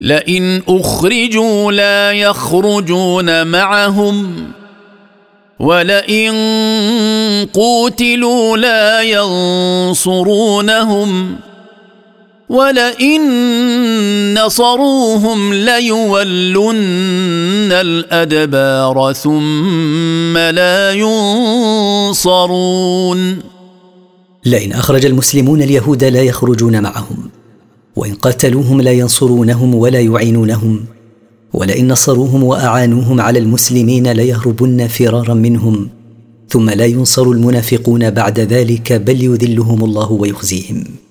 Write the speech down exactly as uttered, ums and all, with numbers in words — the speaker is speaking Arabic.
لئن أخرجوا لا يخرجون معهم ولئن قوتلوا لا ينصرونهم ولئن نصروهم ليولن الأدبار ثم لا ينصرون. لئن أخرج المسلمون اليهود لا يخرجون معهم، وإن قاتلوهم لا ينصرونهم ولا يعينونهم، ولئن نصروهم وأعانوهم على المسلمين ليهربن فرارا منهم، ثم لا ينصر المنافقون بعد ذلك بل يذلهم الله ويخزيهم.